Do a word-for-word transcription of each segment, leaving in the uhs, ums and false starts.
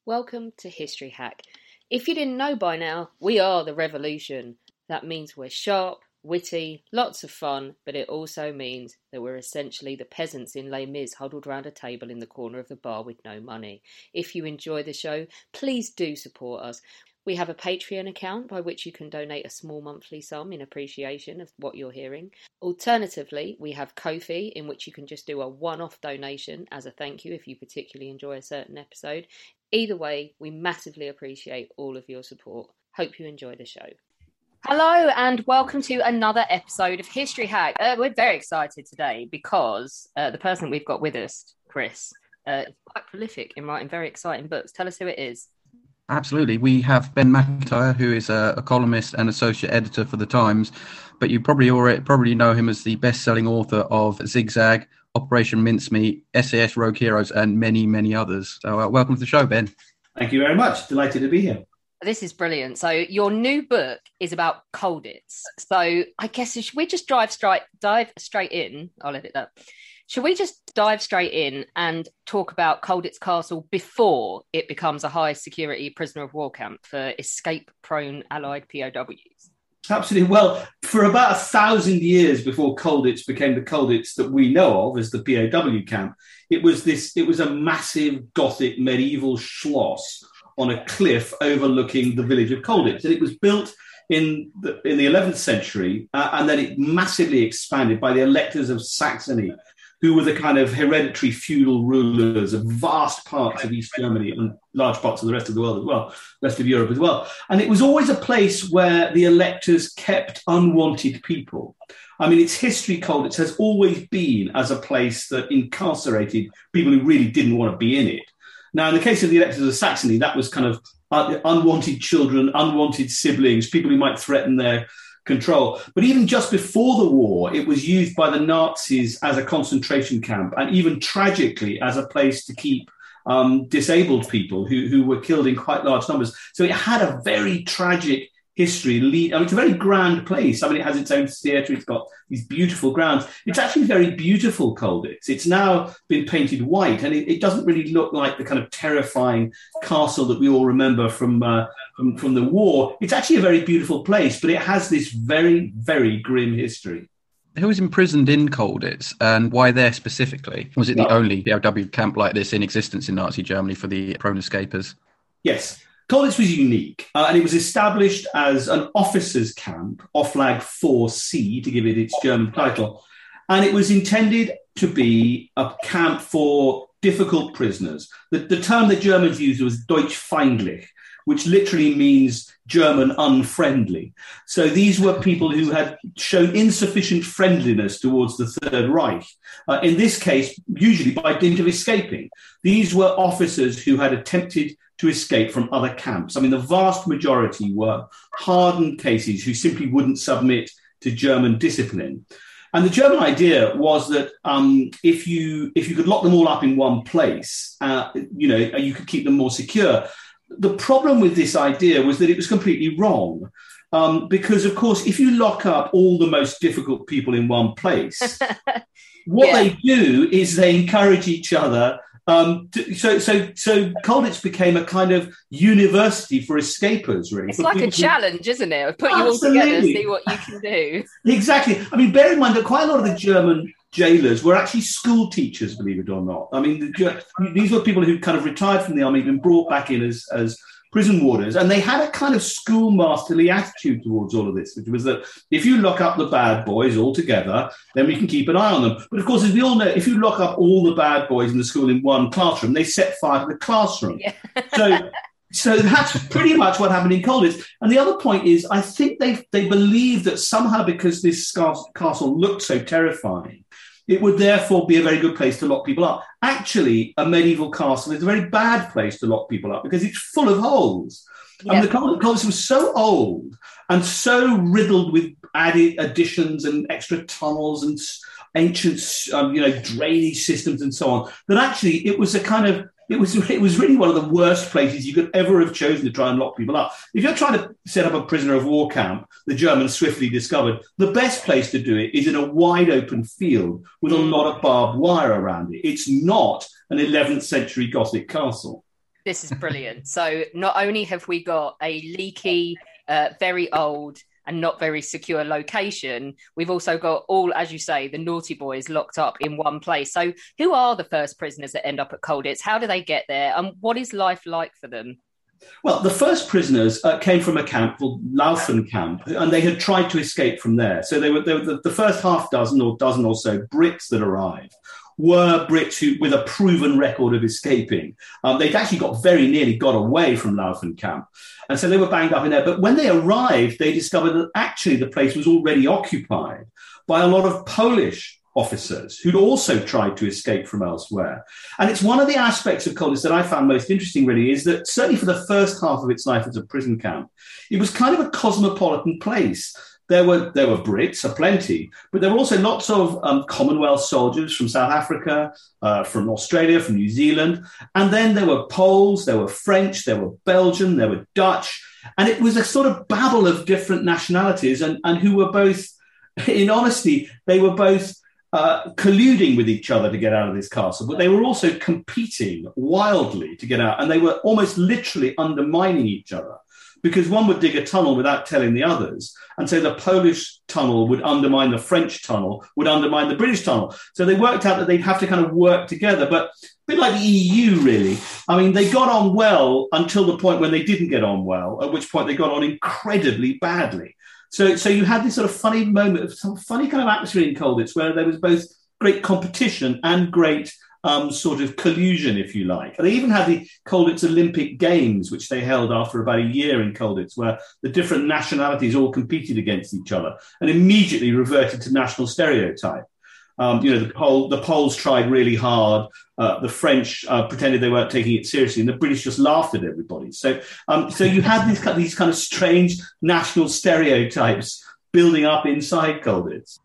Welcome to History Hack. If you didn't know by now, we are the revolution. That means we're sharp, witty, lots of fun, but it also means that we're essentially the peasants in Les Mis huddled round a table in the corner of the bar with no money. If you enjoy the show, please do support us. We have a Patreon account by which you can donate a small monthly sum in appreciation of what you're hearing. Alternatively, we have Ko-fi, in which you can just do a one-off donation as a thank you if you particularly enjoy a certain episode. Either way, we massively appreciate all of your support. Hope you enjoy the show. Hello and welcome to another episode of History Hack. Uh, we're very excited today because uh, the person we've got with us, Chris, uh, is quite prolific in writing very exciting books. Tell us who it is. Absolutely. We have Ben McIntyre, who is a, a columnist and associate editor for The Times, but you probably already probably know him as the best-selling author of Zigzag, Operation Mincemeat, S A S Rogue Heroes, and many, many others. So uh, welcome to the show, Ben. Thank you very much. Delighted to be here. This is brilliant. So your new book is about Colditz. So I guess should we just dive straight, dive straight in? I'll edit that. Should we just dive straight in and talk about Colditz Castle before it becomes a high-security prisoner of war camp for escape-prone Allied P O Ws? Absolutely. Well, for about a thousand years before Colditz became the Colditz that we know of as the P O W camp, it was this. It was a massive Gothic medieval schloss on a cliff overlooking the village of Colditz, and it was built in the in the eleventh century, uh, and then it massively expanded by the electors of Saxony, who were the kind of hereditary feudal rulers of vast parts of East Germany and large parts of the rest of the world as well, rest of Europe as well. And it was always a place where the electors kept unwanted people. I mean, its history, Colditz, has always been as a place that incarcerated people who really didn't want to be in it. Now, in the case of the electors of Saxony, that was kind of unwanted children, unwanted siblings, people who might threaten their control. But even just before the war, it was used by the Nazis as a concentration camp and even tragically as a place to keep um, disabled people who, who were killed in quite large numbers. So it had a very tragic history. Lead, I mean, it's a very grand place. I mean, it has its own theatre. It's got these beautiful grounds. It's actually very beautiful, Colditz. It's now been painted white, and it, it doesn't really look like the kind of terrifying castle that we all remember from, uh, from from the war. It's actually a very beautiful place, but it has this very, very grim history. Who was imprisoned in Colditz, and why there specifically? Was it the well, only P O W camp like this in existence in Nazi Germany for the prone escapers? Yes. Colditz was unique, uh, and it was established as an officers' camp, Oflag four C, to give it its German title, and it was intended to be a camp for difficult prisoners. The, the term the Germans used was Deutschfeindlich, which literally means German unfriendly. So these were people who had shown insufficient friendliness towards the Third Reich, uh, in this case, usually by dint of escaping. These were officers who had attempted to escape from other camps. I mean, the vast majority were hardened cases who simply wouldn't submit to German discipline. And the German idea was that um, if you if you could lock them all up in one place, uh, you know, you could keep them more secure. The problem with this idea was that it was completely wrong. Um, because, of course, if you lock up all the most difficult people in one place, what yeah. they do is they encourage each other. Um, to, so, so, so Colditz became a kind of university for escapers, really. It's like a challenge, who, isn't it? Put you all together and see what you can do. Exactly. I mean, bear in mind that quite a lot of the German jailers were actually school teachers, believe it or not. I mean, the, these were people who kind of retired from the army, been brought back in as, as prison warders, and they had a kind of schoolmasterly attitude towards all of this, which was that if you lock up the bad boys all together, then we can keep an eye on them. But of course, as we all know, if you lock up all the bad boys in the school in one classroom, they set fire to the classroom. Yeah. So, so that's pretty much what happened in Colditz. And the other point is, I think they they believed that somehow because this castle looked so terrifying, it would therefore be a very good place to lock people up. Actually, a medieval castle is a very bad place to lock people up because it's full of holes. Yeah. And the Colditz was so old and so riddled with added additions and extra tunnels and ancient, um, you know, drainage systems and so on, that actually it was a kind of It was it was really one of the worst places you could ever have chosen to try and lock people up. If you're trying to set up a prisoner of war camp, the Germans swiftly discovered the best place to do it is in a wide open field with a lot of barbed wire around it. It's not an eleventh century Gothic castle. This is brilliant. So not only have we got a leaky, uh, very old and not very secure location, we've also got all, as you say, the naughty boys locked up in one place. So who are the first prisoners that end up at Colditz? How do they get there? And what is life like for them? Well, the first prisoners uh, came from a camp called Laufen Camp, and they had tried to escape from there. So they were, they were the, the first half dozen or dozen or so Brits that arrived were Brits who, with a proven record of escaping. Um, they'd actually got very nearly got away from Laufen Camp. And so they were banged up in there. But when they arrived, they discovered that actually the place was already occupied by a lot of Polish officers who'd also tried to escape from elsewhere. And it's one of the aspects of Colditz that I found most interesting, really, is that certainly for the first half of its life as a prison camp, it was kind of a cosmopolitan place. There were there were Brits, aplenty, but there were also lots of um, Commonwealth soldiers from South Africa, uh, from Australia, from New Zealand. And then there were Poles, there were French, there were Belgian, there were Dutch. And it was a sort of babble of different nationalities and, and who were both, in honesty, they were both Uh, colluding with each other to get out of this castle, but they were also competing wildly to get out, and they were almost literally undermining each other because one would dig a tunnel without telling the others, and so the Polish tunnel would undermine the French tunnel, would undermine the British tunnel. So they worked out that they'd have to kind of work together, but a bit like the E U, really. I mean, they got on well until the point when they didn't get on well, at which point they got on incredibly badly. So, so you had this sort of funny moment of some funny kind of atmosphere in Colditz where there was both great competition and great um, sort of collusion, if you like. And they even had the Colditz Olympic Games, which they held after about a year in Colditz, where the different nationalities all competed against each other and immediately reverted to national stereotype. Um, you know, the, Pol- the Poles tried really hard. Uh, the French uh, pretended they weren't taking it seriously, and the British just laughed at everybody. So, um, so you had these, these kind of strange national stereotypes building up inside Colditz.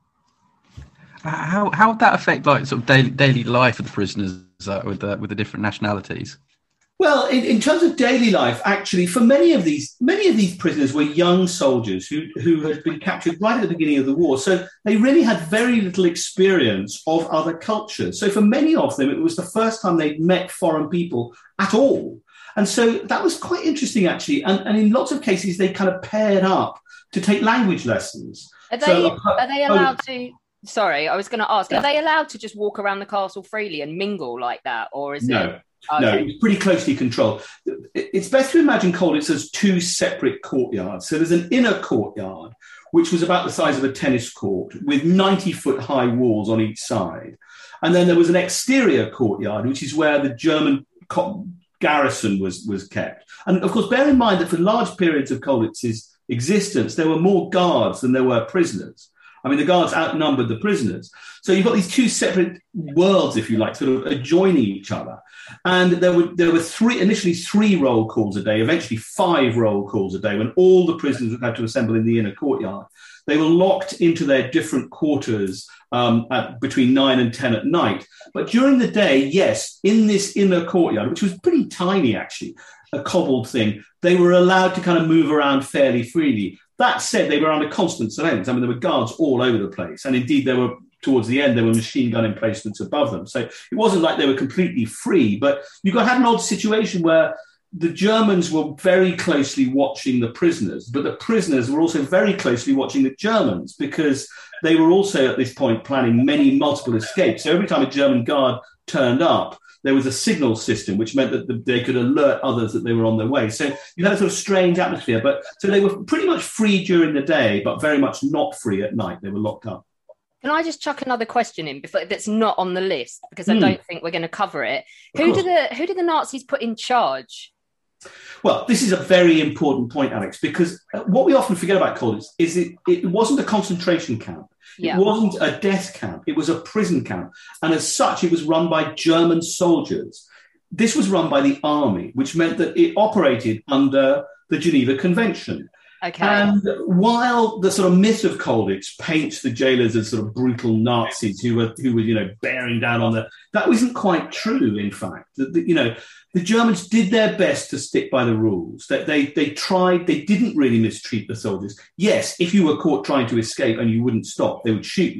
How how would that affect like sort of daily daily life of the prisoners uh, with the with the different nationalities? Well, in, in terms of daily life, actually, for many of these many of these prisoners were young soldiers who, who had been captured right at the beginning of the war. So they really had very little experience of other cultures. So for many of them, it was the first time they'd met foreign people at all. And so that was quite interesting, actually. And, and in lots of cases, they kind of paired up to take language lessons. Are they, so, are they allowed to... Sorry, I was going to ask, yeah. Are they allowed to just walk around the castle freely and mingle like that? Or is no. it... Okay. No, it was pretty closely controlled. It's best to imagine Colditz as two separate courtyards. So there's an inner courtyard, which was about the size of a tennis court, with ninety-foot high walls on each side. And then there was an exterior courtyard, which is where the German co- garrison was, was kept. And, of course, bear in mind that for large periods of Colditz's existence, there were more guards than there were prisoners. I mean, the guards outnumbered the prisoners. So you've got these two separate worlds, if you like, sort of adjoining each other. And there were there were three initially three roll calls a day, eventually five roll calls a day, when all the prisoners would have to assemble in the inner courtyard. They were locked into their different quarters um, at between nine and ten at night. But during the day, yes, in this inner courtyard, which was pretty tiny, actually, a cobbled thing, they were allowed to kind of move around fairly freely. That said, they were under constant surveillance. I mean, there were guards all over the place. And indeed, there were, towards the end, there were machine gun emplacements above them. So it wasn't like they were completely free. But you got had an odd situation where the Germans were very closely watching the prisoners, but the prisoners were also very closely watching the Germans, because they were also at this point planning many multiple escapes. So every time a German guard turned up, there was a signal system, which meant that they could alert others that they were on their way. So you had a sort of strange atmosphere. But so they were pretty much free during the day, but very much not free at night. They were locked up. Can I just chuck another question in before that's not on the list, because I mm. don't think we're going to cover it? Who did the who did the Nazis put in charge? Well, this is a very important point, Alex, because what we often forget about Colditz is it, it wasn't a concentration camp. Yeah. It wasn't a death camp. It was a prison camp. And as such, it was run by German soldiers. This was run by the army, which meant that it operated under the Geneva Convention. Okay. And while the sort of myth of Colditz paints the jailers as sort of brutal Nazis who were, who were, you know, bearing down on the, that wasn't quite true, in fact. That, you know, the Germans did their best to stick by the rules. That they, they tried, they didn't really mistreat the soldiers. Yes, if you were caught trying to escape and you wouldn't stop, they would shoot you.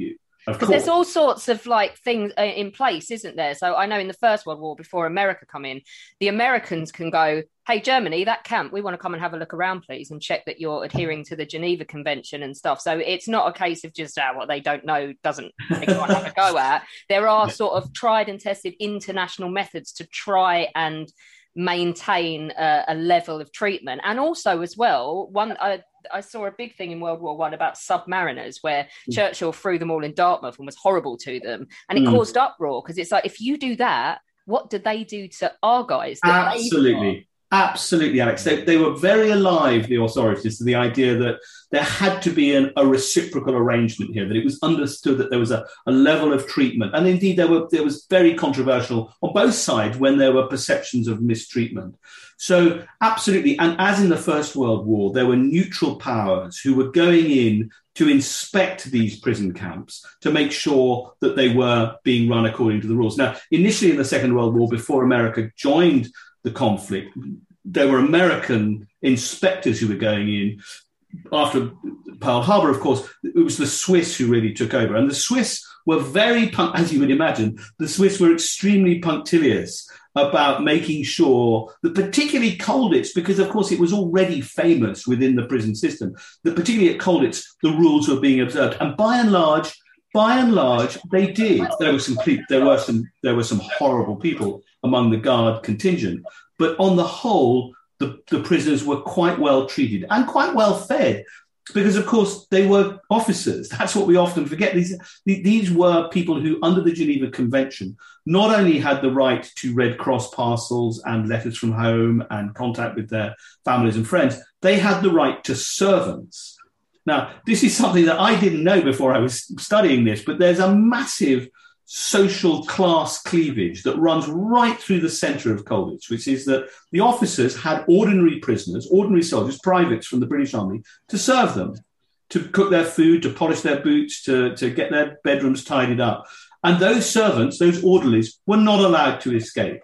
Because there's all sorts of like things uh, in place, isn't there? So I know in the First World War, before America come in, the Americans can go, hey, Germany, that camp, we want to come and have a look around, please, and check that you're adhering to the Geneva Convention and stuff. So it's not a case of just, ah, what they don't know doesn't they can't have a go at. There are sort of tried and tested international methods to try and maintain a, a level of treatment. And also as well, one... Uh, I saw a big thing in World War One about submariners where mm. Churchill threw them all in Dartmouth and was horrible to them. And it mm. caused uproar because it's like, if you do that, what did they do to our guys? Absolutely. Absolutely, Alex. They, they were very alive, the authorities, to the idea that there had to be an, a reciprocal arrangement here, that it was understood that there was a, a level of treatment. And indeed, there were there was very controversial on both sides when there were perceptions of mistreatment. So absolutely. And as in the First World War, there were neutral powers who were going in to inspect these prison camps to make sure that they were being run according to the rules. Now, initially in the Second World War, before America joined the conflict, there were American inspectors who were going in. After Pearl Harbor, of course, it was the Swiss who really took over. And the Swiss were very, as you would imagine, the Swiss were extremely punctilious about making sure that particularly Colditz, because of course it was already famous within the prison system, that particularly at Colditz, the rules were being observed. And by and large, by and large, they did. There were some, there were some, there were some horrible people among the guard contingent, but on the whole, the, the prisoners were quite well treated and quite well fed, because of course they were officers. That's what we often forget. These, these were people who, under the Geneva Convention, not only had the right to Red Cross parcels and letters from home and contact with their families and friends, they had the right to servants. Now, this is something that I didn't know before I was studying this, but there's a massive social class cleavage that runs right through the centre of Colditz, which is that the officers had ordinary prisoners, ordinary soldiers, privates from the British Army, to serve them, to cook their food, to polish their boots, to, to get their bedrooms tidied up. And those servants, those orderlies, were not allowed to escape.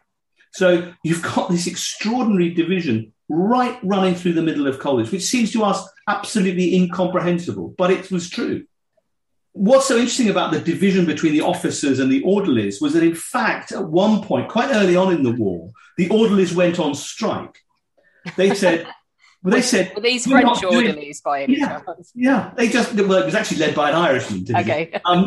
So you've got this extraordinary division right running through the middle of Colditz, which seems to us absolutely incomprehensible, but it was true. What's so interesting about the division between the officers and the orderlies was that, in fact, at one point, quite early on in the war, the orderlies went on strike. They said, well, they said, were these French orderlies by any yeah, chance? Yeah, they just, well, it was actually led by an Irishman. Okay. Um,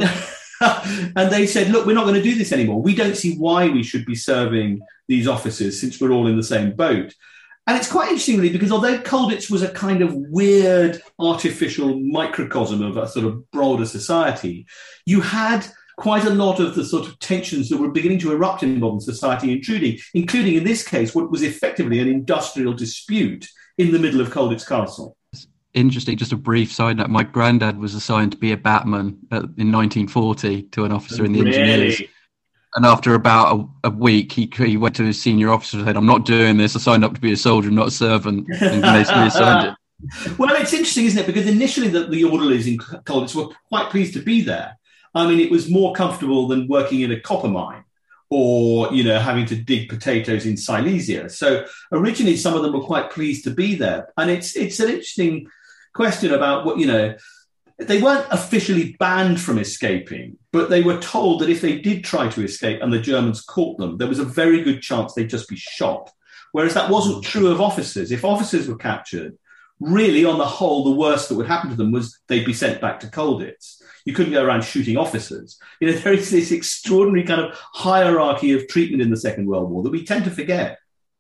and they said, look, we're not going to do this anymore. We don't see why we should be serving these officers since we're all in the same boat. And it's quite interesting, really, because although Colditz was a kind of weird, artificial microcosm of a sort of broader society, you had quite a lot of the sort of tensions that were beginning to erupt in modern society intruding, including, in this case, what was effectively an industrial dispute in the middle of Colditz Castle. Interesting, just a brief side note. My granddad was assigned to be a batman in nineteen forty to an officer in the really? Engineers. And after about a, a week, he he went to his senior officer and said, I'm not doing this. I signed up to be a soldier, not a servant. And they assigned it. Well, it's interesting, isn't it? Because initially the, the orderlies in Colditz were quite pleased to be there. I mean, it was more comfortable than working in a copper mine or, you know, having to dig potatoes in Silesia. So originally, some of them were quite pleased to be there. And it's it's an interesting question about what, you know, they weren't officially banned from escaping, but they were told that if they did try to escape and the Germans caught them, there was a very good chance they'd just be shot. Whereas that wasn't true of officers. If officers were captured, really, on the whole, the worst that would happen to them was they'd be sent back to Colditz. You couldn't go around shooting officers. You know, there is this extraordinary kind of hierarchy of treatment in the Second World War that we tend to forget.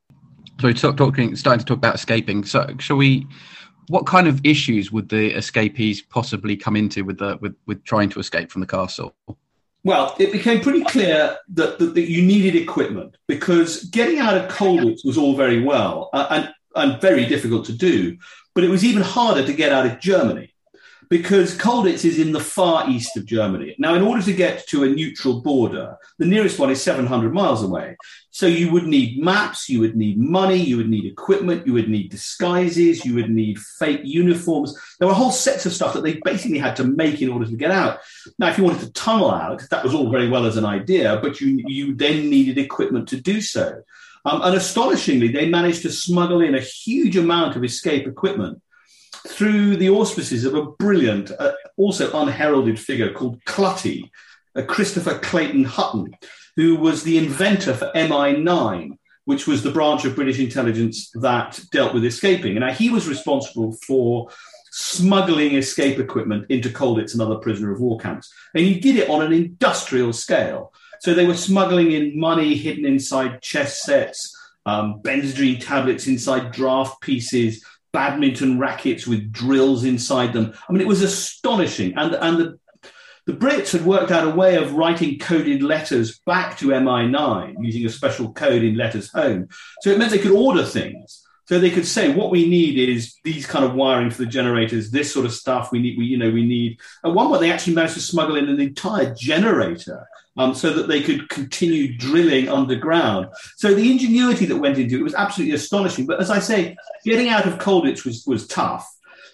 So we're talk, talking, starting to talk about escaping. So shall we... What kind of issues would the escapees possibly come into with the with, with trying to escape from the castle? Well, it became pretty clear that, that, that you needed equipment, because getting out of Colditz was all very well uh, and, and very difficult to do, but it was even harder to get out of Germany, because Colditz is in the far east of Germany. Now, in order to get to a neutral border, the nearest one is seven hundred miles away. So you would need maps, you would need money, you would need equipment, you would need disguises, you would need fake uniforms. There were whole sets of stuff that they basically had to make in order to get out. Now, if you wanted to tunnel out, that was all very well as an idea, but you, you then needed equipment to do so. Um, and astonishingly, they managed to smuggle in a huge amount of escape equipment. through the auspices of a brilliant, uh, also unheralded figure called Clutty, uh, Christopher Clayton Hutton, who was the inventor for M I nine, which was the branch of British intelligence that dealt with escaping. And now he was responsible for smuggling escape equipment into Colditz and other prisoner of war camps. And he did it on an industrial scale. So they were smuggling in money hidden inside chess sets, um, Benzedrine tablets inside draft pieces, badminton rackets with drills inside them. I mean, it was astonishing. And, and the, the Brits had worked out a way of writing coded letters back to M I nine using a special code in letters home. So it meant they could order things. So they could say, what we need is these kind of wiring for the generators, this sort of stuff. We need, we, you know, we need. At one point, they actually managed to smuggle in an entire generator um, so that they could continue drilling underground. So the ingenuity that went into it was absolutely astonishing. But as I say, getting out of Colditz was was tough.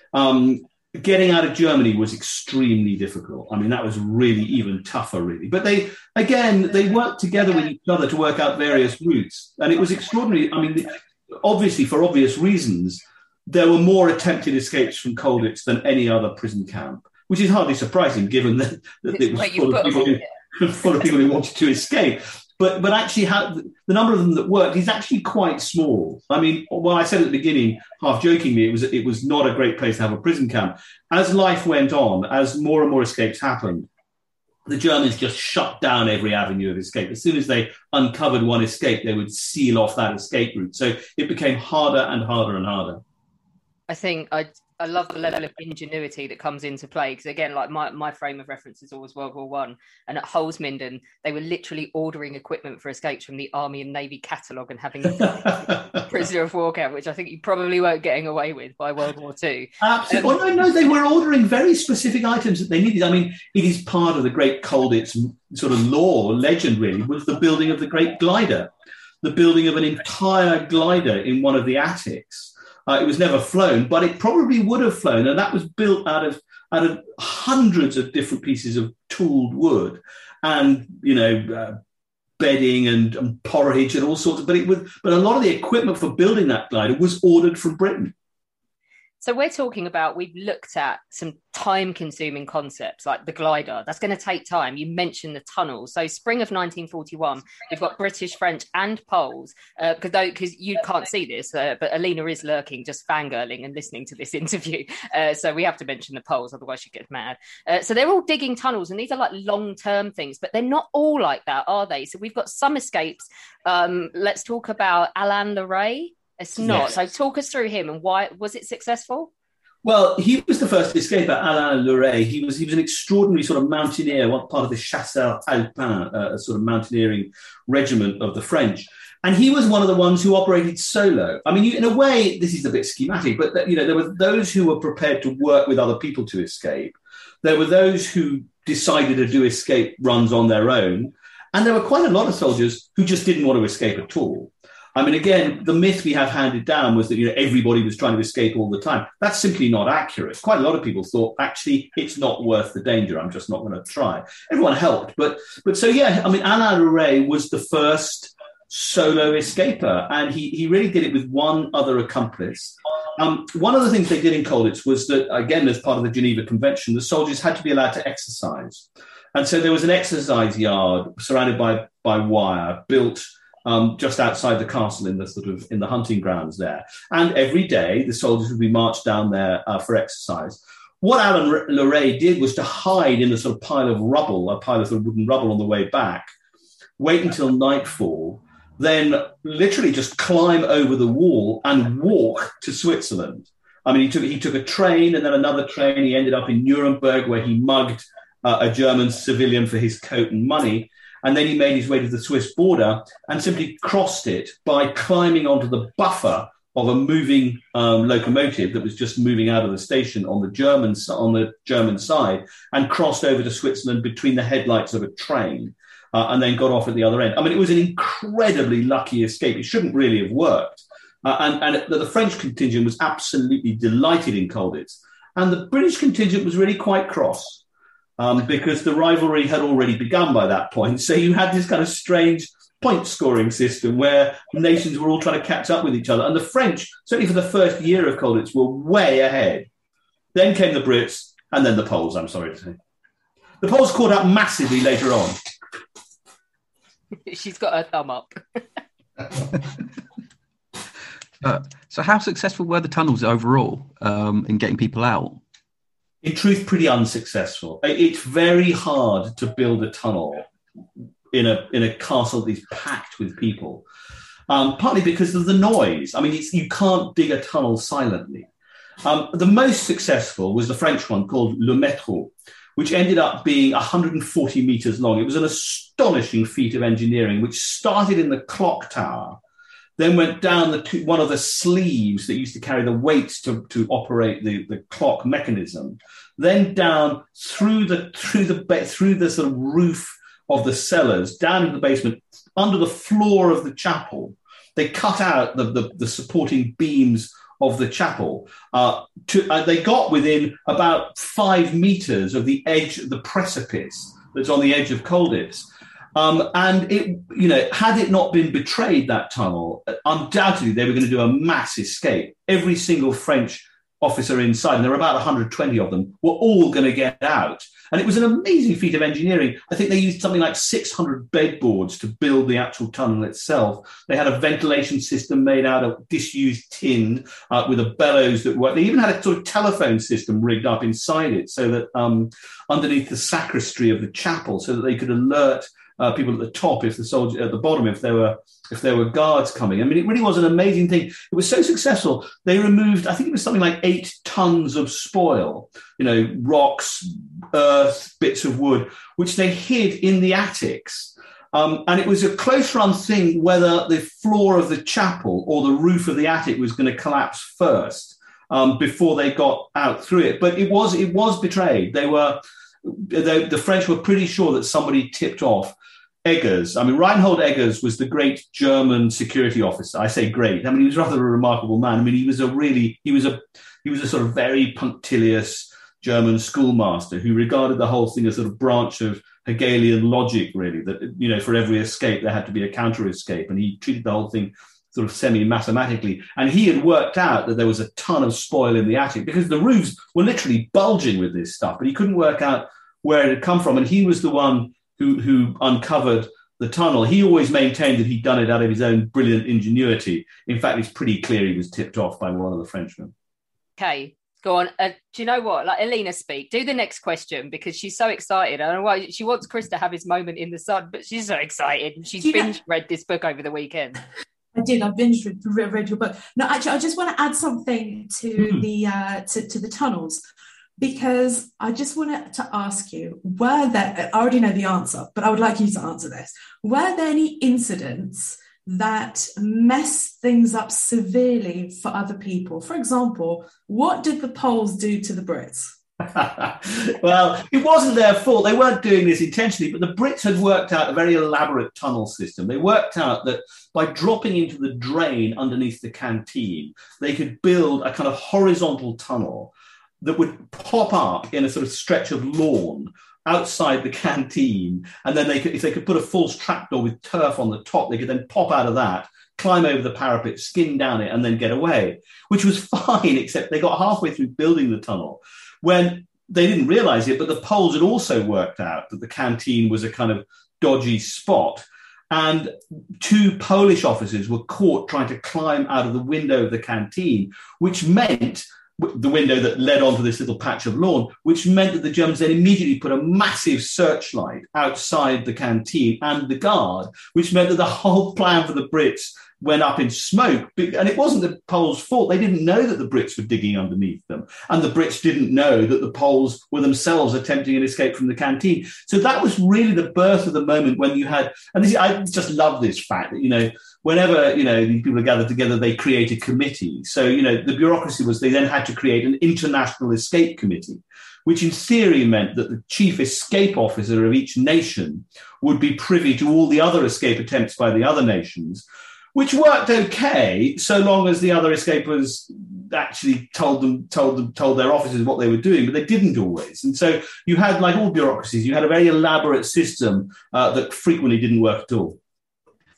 Um, getting out of Germany was extremely difficult. I mean, that was really even tougher, really. But they, again, they worked together with each other to work out various routes, and it was extraordinary. I mean. The, Obviously, for obvious reasons, there were more attempted escapes from Colditz than any other prison camp, which is hardly surprising given that, that it was full of, people who, full of people who wanted to escape. But but actually, how, the number of them that worked is actually quite small. I mean, while I said at the beginning, half jokingly, it was it was not a great place to have a prison camp. As life went on, as more and more escapes happened, the Germans just shut down every avenue of escape. As soon as they uncovered one escape, they would seal off that escape route. So it became harder and harder and harder. I think I I love the level of ingenuity that comes into play, because again, like my, my frame of reference is always World War One, and at Holzminden they were literally ordering equipment for escapes from the Army and Navy catalogue and having a prisoner of war camp, which I think you probably weren't getting away with by World War Two. Absolutely. Um, well, no, no, they were ordering very specific items that they needed. I mean, it is part of the great Colditz sort of lore, legend really, was the building of the great glider, the building of an entire glider in one of the attics. Uh, it was never flown, but it probably would have flown, and that was built out of out of hundreds of different pieces of tooled wood, and you know, uh, bedding and, and porridge and all sorts of. But it was, but a lot of the equipment for building that glider was ordered from Britain. So we're talking about, we've looked at some time-consuming concepts like the glider. That's going to take time. You mentioned the tunnels. So spring of nineteen forty-one, we've got British, French and Poles, because uh, because you can't see this, uh, but Alina is lurking, just fangirling and listening to this interview. Uh, so we have to mention the Poles, otherwise she gets mad. Uh, so they're all digging tunnels, and these are like long-term things, but they're not all like that, are they? So we've got some escapes. Um, let's talk about Alain Leray. It's not. Yes. So talk us through him, and why was it successful? Well, he was the first escaper, Alain Leray. He was he was an extraordinary sort of mountaineer, one part of the Chasseurs Alpins, uh, a sort of mountaineering regiment of the French. And he was one of the ones who operated solo. I mean, you, in a way, this is a bit schematic, but that, you know, there were those who were prepared to work with other people to escape. There were those who decided to do escape runs on their own. And there were quite a lot of soldiers who just didn't want to escape at all. I mean, again, the myth we have handed down was that, you know, everybody was trying to escape all the time. That's simply not accurate. Quite a lot of people thought, actually, it's not worth the danger. I'm just not going to try. Everyone helped. But, but so, yeah, I mean, Alain Leray was the first solo escaper, and he, he really did it with one other accomplice. Um, one of the things they did in Colditz was that, again, as part of the Geneva Convention, the soldiers had to be allowed to exercise. And so there was an exercise yard surrounded by, by wire, built Um, just outside the castle in the sort of in the hunting grounds there. And every day the soldiers would be marched down there uh, for exercise. What Alain Leray did was to hide in a sort of pile of rubble, a pile of, sort of wooden rubble on the way back, wait until nightfall, then literally just climb over the wall and walk to Switzerland. I mean, he took he took a train and then another train. He ended up in Nuremberg, where he mugged uh, a German civilian for his coat and money. And then he made his way to the Swiss border and simply crossed it by climbing onto the buffer of a moving um, locomotive that was just moving out of the station on the German on the German side, and crossed over to Switzerland between the headlights of a train, uh, and then got off at the other end. I mean, it was an incredibly lucky escape. It shouldn't really have worked. Uh, and, and the French contingent was absolutely delighted in Colditz. And the British contingent was really quite cross. Um, because the rivalry had already begun by that point. So you had this kind of strange point-scoring system where nations were all trying to catch up with each other. And the French, certainly for the first year of Colditz, were way ahead. Then came the Brits, and then the Poles, I'm sorry to say. The Poles caught up massively later on. She's got her thumb up. uh, so how successful were the tunnels overall um, in getting people out? In truth, pretty unsuccessful. It's very hard to build a tunnel in a in a castle that is packed with people, um, partly because of the noise. I mean, it's, you can't dig a tunnel silently. Um, the most successful was the French one called Le Métro, which ended up being one hundred forty metres long. It was an astonishing feat of engineering, which started in the clock tower, then went down the two, one of the sleeves that used to carry the weights to, to operate the, the clock mechanism, then down through the through the through the sort of roof of the cellars, down into the basement, under the floor of the chapel. They cut out the, the, the supporting beams of the chapel. Uh, to, uh, they got within about five metres of the edge of the precipice that's on the edge of Colditz. Um, and it, you know, had it not been betrayed, that tunnel, undoubtedly they were going to do a mass escape. Every single French officer inside, and there were about one hundred twenty of them, were all going to get out. And it was an amazing feat of engineering. I think they used something like six hundred bedboards to build the actual tunnel itself. They had a ventilation system made out of disused tin uh, with a bellows that worked. They even had a sort of telephone system rigged up inside it so that um, underneath the sacristy of the chapel, so that they could alert Uh, people at the top, if the soldier at the bottom, if there were if there were guards coming. I mean, it really was an amazing thing. It was so successful. They removed, I think it was something like eight tons of spoil, you know, rocks, earth, bits of wood, which they hid in the attics. Um, and it was a close run thing whether the floor of the chapel or the roof of the attic was going to collapse first um, before they got out through it. But it was it was betrayed. They were they, the French were pretty sure that somebody tipped off Eggers. I mean, Reinhold Eggers was the great German security officer. I say great. I mean, he was rather a remarkable man. I mean, he was a really, he was a, he was a sort of very punctilious German schoolmaster who regarded the whole thing as a sort of branch of Hegelian logic, really, that, you know, for every escape, there had to be a counter escape. And he treated the whole thing sort of semi-mathematically. And he had worked out that there was a ton of spoil in the attic because the roofs were literally bulging with this stuff, but he couldn't work out where it had come from. And he was the one Who, who uncovered the tunnel. He always maintained that he'd done it out of his own brilliant ingenuity. In fact, it's pretty clear he was tipped off by one of the Frenchmen. Okay, go on. Uh, do you know what? Like, Alina, speak. Do the next question because she's so excited. I don't know why she wants Chris to have his moment in the sun, but she's so excited. She's binge read this book over the weekend. I did. I binge read, read your book. No, actually, I just want to add something to mm. the uh, to, to the tunnels. Because I just wanted to ask you, were there, I already know the answer, but I would like you to answer this. Were there any incidents that messed things up severely for other people? For example, what did the Poles do to the Brits? Well, it wasn't their fault. They weren't doing this intentionally, but the Brits had worked out a very elaborate tunnel system. They worked out that by dropping into the drain underneath the canteen, they could build a kind of horizontal tunnel that would pop up in a sort of stretch of lawn outside the canteen. And then they could, if they could put a false trapdoor with turf on the top, they could then pop out of that, climb over the parapet, skin down it, and then get away, which was fine, except they got halfway through building the tunnel when they didn't realize it, but the Poles had also worked out that the canteen was a kind of dodgy spot. And two Polish officers were caught trying to climb out of the window of the canteen, which meant the window that led onto this little patch of lawn, which meant that the Germans then immediately put a massive searchlight outside the canteen and the guard, which meant that the whole plan for the Brits went up in smoke. And it wasn't the Poles' fault. They didn't know that the Brits were digging underneath them. And the Brits didn't know that the Poles were themselves attempting an escape from the canteen. So that was really the birth of the moment when you had, and this, I just love this fact that, you know, whenever, you know, these people are gathered together, they create a committee. So, you know, the bureaucracy was they then had to create an international escape committee, which in theory meant that the chief escape officer of each nation would be privy to all the other escape attempts by the other nations, which worked okay so long as the other escapers actually told them, told them, told their officers what they were doing, but they didn't always. And so you had, like all bureaucracies, you had a very elaborate system uh, that frequently didn't work at all.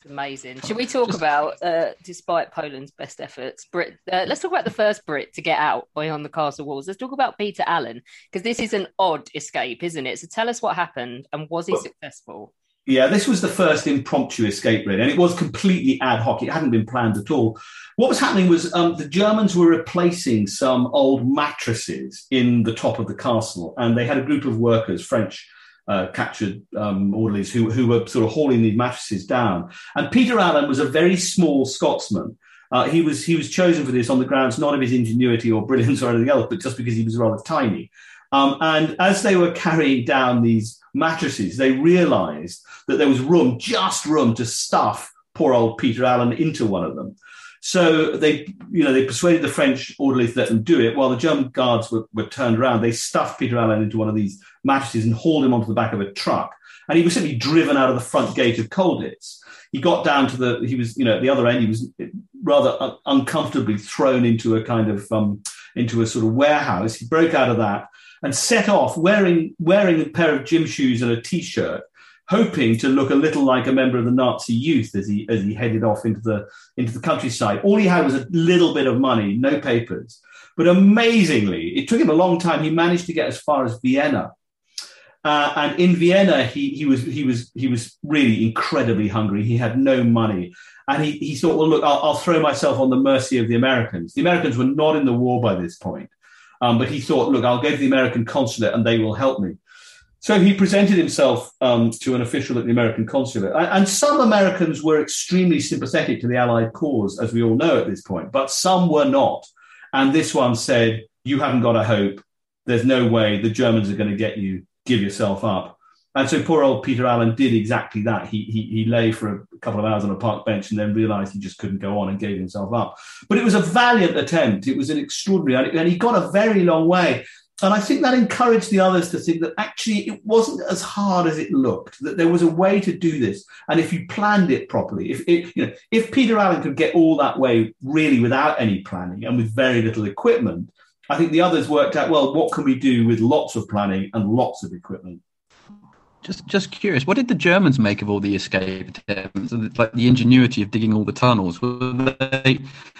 Amazing. Should we talk Just... about, uh, despite Poland's best efforts, Brit? Uh, let's talk about the first Brit to get out beyond the castle walls. Let's talk about Peter Allen, because this is an odd escape, isn't it? So tell us what happened and was he well, successful? Yeah, this was the first impromptu escape, really, and it was completely ad hoc. It hadn't been planned at all. What was happening was um, the Germans were replacing some old mattresses in the top of the castle, and they had a group of workers, French uh, captured um, orderlies, who, who were sort of hauling these mattresses down. And Peter Allen was a very small Scotsman. Uh, he was he was chosen for this on the grounds not of his ingenuity or brilliance or anything else, but just because he was rather tiny. Um, and as they were carrying down these mattresses, they realised that there was room, just room, to stuff poor old Peter Allen into one of them. So they, you know, they persuaded the French orderlies to let them do it. While the German guards were, were turned around, they stuffed Peter Allen into one of these mattresses and hauled him onto the back of a truck. And he was simply driven out of the front gate of Colditz. He got down to the, he was, you know, at the other end, he was rather un- uncomfortably thrown into a kind of, um, into a sort of warehouse. He broke out of that and set off wearing, wearing a pair of gym shoes and a T-shirt, hoping to look a little like a member of the Nazi youth as he as he headed off into the into the countryside. All he had was a little bit of money, no papers. But amazingly, it took him a long time. He managed to get as far as Vienna. Uh, and in Vienna, he he was he was he was really incredibly hungry. He had no money, and he he thought, well, look, I'll, I'll throw myself on the mercy of the Americans. The Americans were not in the war by this point, um, but he thought, look, I'll go to the American consulate and they will help me. So he presented himself um, to an official at the American consulate. And, and some Americans were extremely sympathetic to the Allied cause, as we all know at this point, but some were not. And this one said, you haven't got a hope. There's no way the Germans are going to get you. Give yourself up. And so poor old Peter Allen did exactly that. He, he, he lay for a couple of hours on a park bench and then realised he just couldn't go on and gave himself up. But it was a valiant attempt. It was an extraordinary, and he got a very long way. And I think that encouraged the others to think that actually it wasn't as hard as it looked, that there was a way to do this. And if you planned it properly, if it, you know, if Peter Allen could get all that way really without any planning and with very little equipment, I think the others worked out, well, what can we do with lots of planning and lots of equipment? Just just curious, what did the Germans make of all the escape attempts, like the ingenuity of digging all the tunnels? Were they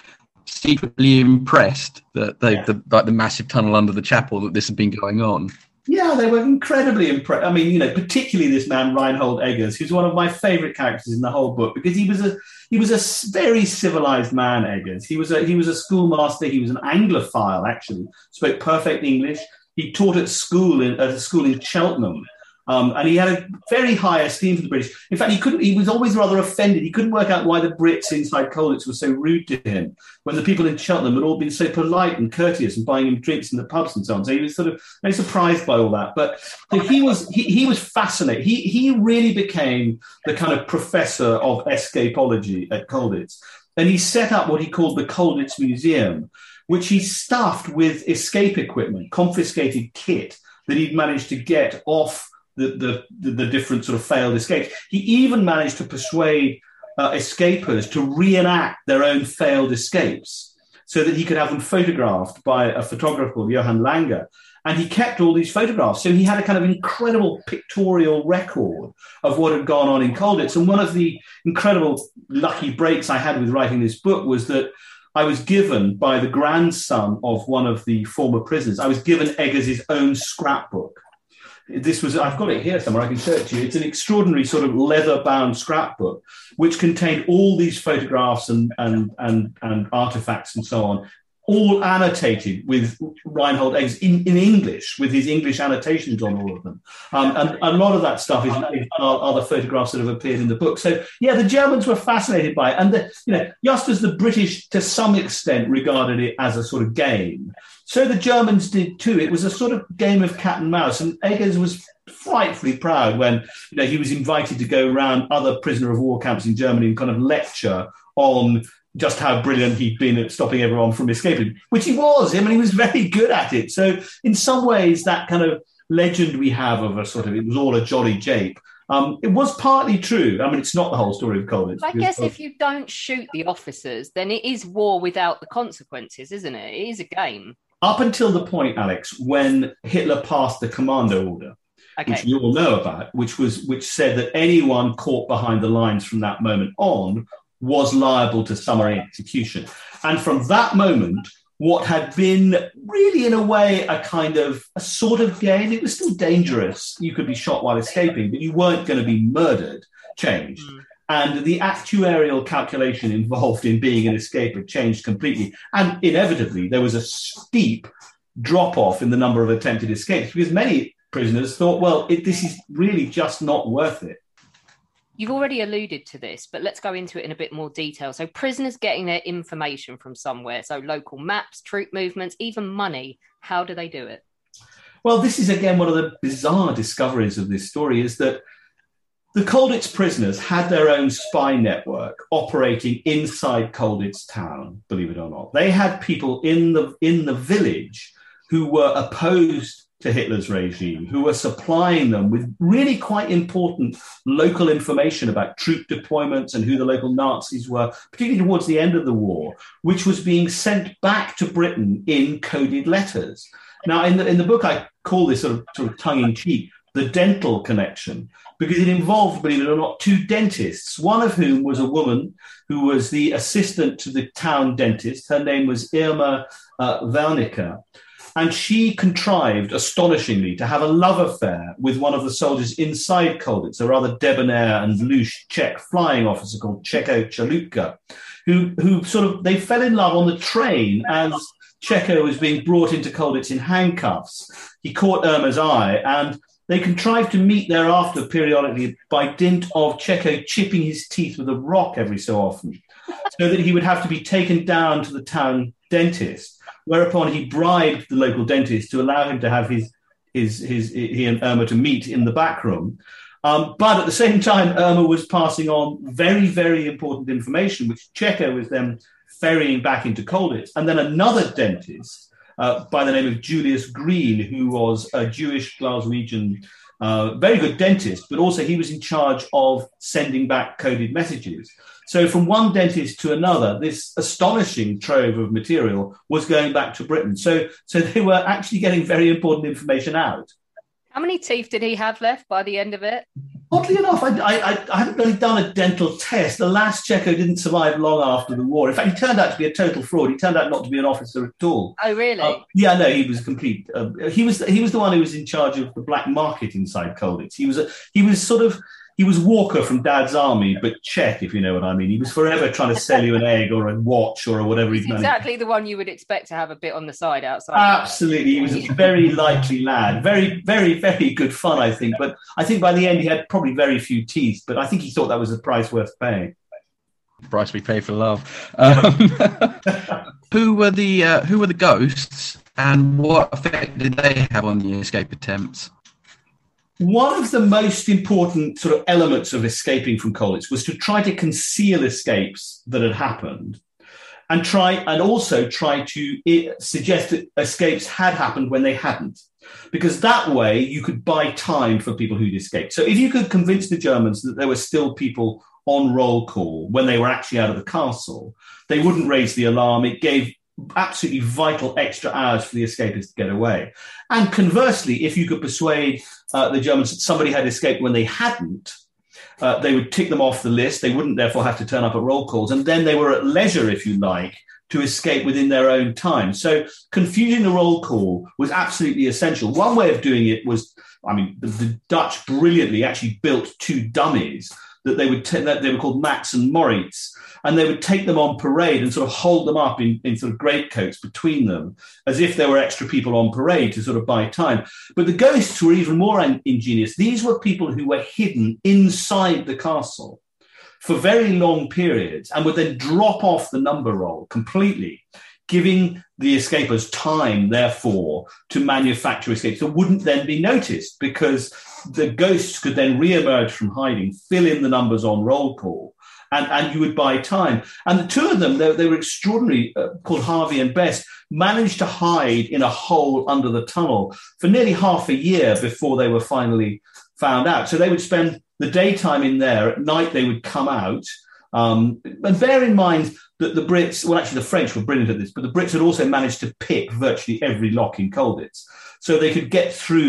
secretly impressed that they, yeah. the, like the massive tunnel under the chapel, that this had been going on? Yeah, they were incredibly impressed. I mean, you know, particularly this man Reinhold Eggers, who's one of my favourite characters in the whole book, because he was a he was a very civilised man. Eggers, he was a he was a schoolmaster. He was an Anglophile, actually, spoke perfect English. He taught at school in, at a school in Cheltenham. Um, and he had a very high esteem for the British. In fact, he couldn't. He was always rather offended. He couldn't work out why the Brits inside Colditz were so rude to him, when the people in Cheltenham had all been so polite and courteous and buying him drinks in the pubs and so on. So he was sort of very surprised by all that. But so he was he, he was fascinated. He he really became the kind of professor of escapology at Colditz, and he set up what he called the Colditz Museum, which he stuffed with escape equipment, confiscated kit that he'd managed to get off The, the the different sort of failed escapes. He even managed to persuade uh, escapers to reenact their own failed escapes so that he could have them photographed by a photographer called Johann Langer. And he kept all these photographs. So he had a kind of incredible pictorial record of what had gone on in Colditz. And one of the incredible lucky breaks I had with writing this book was that I was given by the grandson of one of the former prisoners, I was given Eggers' own scrapbook. This was, I've got it here somewhere, I can show it to you. It's an extraordinary sort of leather-bound scrapbook, which contained all these photographs and, and, and, and artifacts and so on, all annotated with Reinhold Eggers in, in English, with his English annotations on all of them. Um, and a lot of that stuff is are, are the photographs that have appeared in the book. So, yeah, the Germans were fascinated by it. And, the, you know, just as the British, to some extent, regarded it as a sort of game, so the Germans did too. It was a sort of game of cat and mouse. And Eggers was frightfully proud when, you know, he was invited to go around other prisoner of war camps in Germany and kind of lecture on just how brilliant he'd been at stopping everyone from escaping, which he was. I mean, he was very good at it. So in some ways, that kind of legend we have of a sort of, it was all a jolly jape, Um, it was partly true. I mean, it's not the whole story of Colditz. I guess if you don't shoot the officers, then it is war without the consequences, isn't it? It is a game. Up until the point, Alex, when Hitler passed the commando order, okay. which we all know about, which was which said that anyone caught behind the lines from that moment on was liable to summary execution. And from that moment, what had been really, in a way, a kind of a sort of game, it was still dangerous. You could be shot while escaping, but you weren't going to be murdered, changed. Mm. And the actuarial calculation involved in being an escaper changed completely. And inevitably, there was a steep drop-off in the number of attempted escapes because many prisoners thought, well, it, this is really just not worth it. You've already alluded to this, but let's go into it in a bit more detail. So prisoners getting their information from somewhere, so local maps, troop movements, even money. How do they do it? Well, this is, again, one of the bizarre discoveries of this story is that the Colditz prisoners had their own spy network operating inside Colditz town, believe it or not. They had people in the in the village who were opposed to Hitler's regime, who were supplying them with really quite important local information about troop deployments and who the local Nazis were, particularly towards the end of the war, which was being sent back to Britain in coded letters. Now, in the, in the book, I call this sort of, sort of tongue-in-cheek, the dental connection, because it involved, believe it or not, two dentists, one of whom was a woman who was the assistant to the town dentist. Her name was Irma uh, Wernicke. And she contrived, astonishingly, to have a love affair with one of the soldiers inside Colditz, a rather debonair and loose Czech flying officer called Čeko Chalutka, who, who sort of, they fell in love on the train as Čeko was being brought into Colditz in handcuffs. He caught Irma's eye, and they contrived to meet thereafter periodically by dint of Čeko chipping his teeth with a rock every so often, so that he would have to be taken down to the town dentist, whereupon he bribed the local dentist to allow him to have his, his, his, he and Irma to meet in the back room. Um, but at the same time, Irma was passing on very, very important information, which Čeko was then ferrying back into Colditz. And then another dentist uh, by the name of Julius Green, who was a Jewish Glaswegian, uh, very good dentist, but also he was in charge of sending back coded messages. So from one dentist to another, this astonishing trove of material was going back to Britain. So, so they were actually getting very important information out. How many teeth did he have left by the end of it? Oddly enough, I, I, I haven't really done a dental test. The last Čeko didn't survive long after the war. In fact, he turned out to be a total fraud. He turned out not to be an officer at all. Oh, really? Uh, yeah, no, he was complete. Uh, he was he was the one who was in charge of the black market inside Colditz. He was a, he was sort of. He was Walker from Dad's Army, but Czech, if you know what I mean. He was forever trying to sell you an egg or a watch or whatever he's done. Exactly the one you would expect to have a bit on the side outside. Absolutely. He was a very likely lad. Very, very, very good fun, I think. But I think by the end he had probably very few teeth, but I think he thought that was a price worth paying. Price we pay for love. Um, who were the uh, who were the ghosts, and what effect did they have on the escape attempts? One of the most important sort of elements of escaping from Colditz was to try to conceal escapes that had happened, and try and also try to it, suggest that escapes had happened when they hadn't, because that way you could buy time for people who'd escaped. So if you could convince the Germans that there were still people on roll call when they were actually out of the castle, they wouldn't raise the alarm. It gave absolutely vital extra hours for the escapists to get away. And conversely, if you could persuade uh, the Germans that somebody had escaped when they hadn't, uh, they would tick them off the list. They wouldn't therefore have to turn up at roll calls. And then they were at leisure, if you like, to escape within their own time. So confusing the roll call was absolutely essential. One way of doing it was, I mean, the, the Dutch brilliantly actually built two dummies that they would t- that they were called Max and Moritz, and they would take them on parade and sort of hold them up in, in sort of greatcoats between them, as if there were extra people on parade to sort of buy time. But the ghosts were even more in- ingenious. These were people who were hidden inside the castle for very long periods and would then drop off the number roll completely, giving the escapers time, therefore, to manufacture escapes that wouldn't then be noticed, because the ghosts could then re-emerge from hiding, fill in the numbers on roll call, and, and you would buy time. And the two of them, they, they were extraordinary, uh, called Harvey and Best, managed to hide in a hole under the tunnel for nearly half a year before they were finally found out. So they would spend the daytime in there. At night, they would come out. Um, and bear in mind that the Brits, well, actually the French were brilliant at this, but the Brits had also managed to pick virtually every lock in Colditz. So they could get through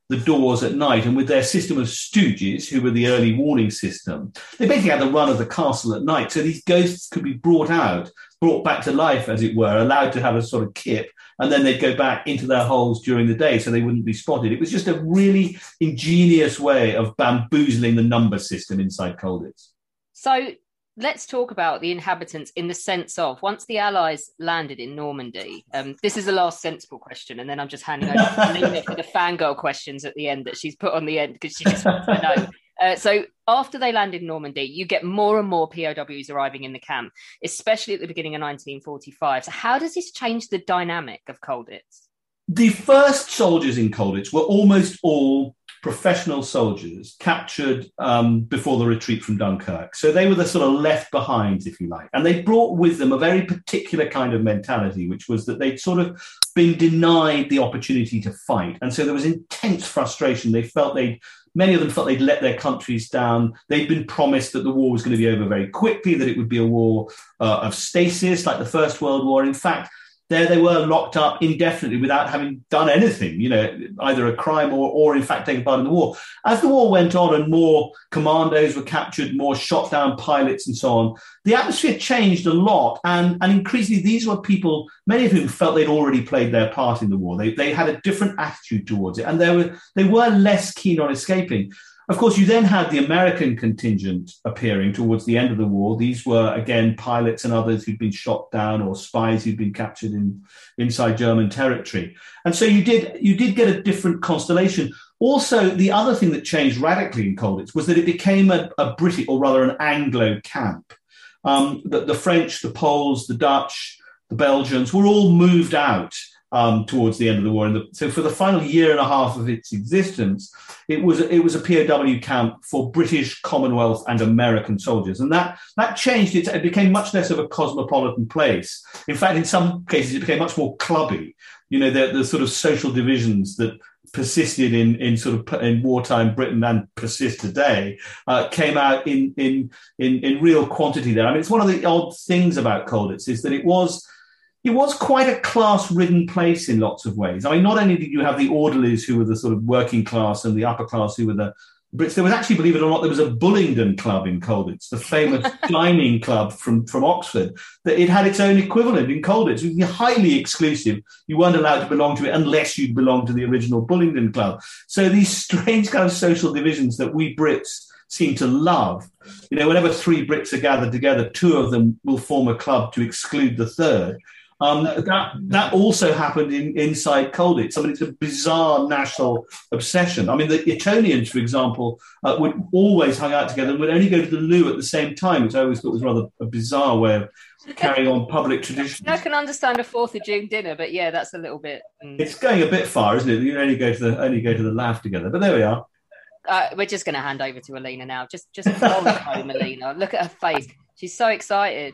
the doors at night, and with their system of stooges, who were the early warning system, they basically had the run of the castle at night. So these ghosts could be brought out, brought back to life, as it were, allowed to have a sort of kip, and then they'd go back into their holes during the day so they wouldn't be spotted. It was just a really ingenious way of bamboozling the number system inside Colditz. So let's talk about the inhabitants in the sense of, once the Allies landed in Normandy, um, this is the last sensible question, and then I'm just handing over to Lena for the fangirl questions at the end that she's put on the end because she just wants to know. Uh, so after they landed in Normandy, you get more and more P O Ws arriving in the camp, especially at the beginning of nineteen forty-five. So how does this change the dynamic of Colditz? The first soldiers in Colditz were almost all professional soldiers captured um, before the retreat from Dunkirk. So they were the sort of left behinds, if you like. And they brought with them a very particular kind of mentality, which was that they'd sort of been denied the opportunity to fight. And so there was intense frustration. They felt they'd Many of them felt they'd let their countries down. They'd been promised that the war was going to be over very quickly, that it would be a war uh, of stasis, like the First World War. In fact, there they were locked up indefinitely without having done anything, you know, either a crime or, or in fact, taking part in the war. As the war went on and more commandos were captured, more shot down pilots and so on, the atmosphere changed a lot. And, and increasingly, these were people, many of whom felt they'd already played their part in the war. They, they had a different attitude towards it, and they were, they were less keen on escaping. Of course, you then had the American contingent appearing towards the end of the war. These were, again, pilots and others who'd been shot down, or spies who'd been captured in inside German territory. And so you did you did get a different constellation. Also, the other thing that changed radically in Colditz was that it became a, a British, or rather an Anglo camp. Um, the, the French, the Poles, the Dutch, the Belgians were all moved out Um, towards the end of the war. And the, so for the final year and a half of its existence, it was it was a P O W camp for British, Commonwealth and American soldiers. And that, that changed it. It became much less of a cosmopolitan place. In fact, in some cases, it became much more clubby. You know, the, the sort of social divisions that persisted in, in sort of in wartime Britain and persist today uh, came out in, in, in, in real quantity there. I mean, it's one of the odd things about Colditz is that it was It was quite a class-ridden place in lots of ways. I mean, not only did you have the orderlies who were the sort of working class and the upper class who were the Brits, there was actually, believe it or not, there was a Bullingdon Club in Colditz, the famous dining club from, from Oxford, that it had its own equivalent in Colditz. It was highly exclusive. You weren't allowed to belong to it unless you'd belonged to the original Bullingdon Club. So these strange kind of social divisions that we Brits seem to love. You know, whenever three Brits are gathered together, two of them will form a club to exclude the third. Um, that that also happened in, inside Colditz. I mean, it's a bizarre national obsession. I mean, the Etonians, for example, uh, would always hang out together and would only go to the loo at the same time, which I always thought was rather a bizarre way of carrying on public traditions. I can understand a Fourth of June dinner, but yeah, that's a little bit. Um... It's going a bit far, isn't it? You only go to the only go to the laugh together. But there we are. Uh, we're just going to hand over to Alina now. Just just roll home, Alina. Look at her face. She's so excited.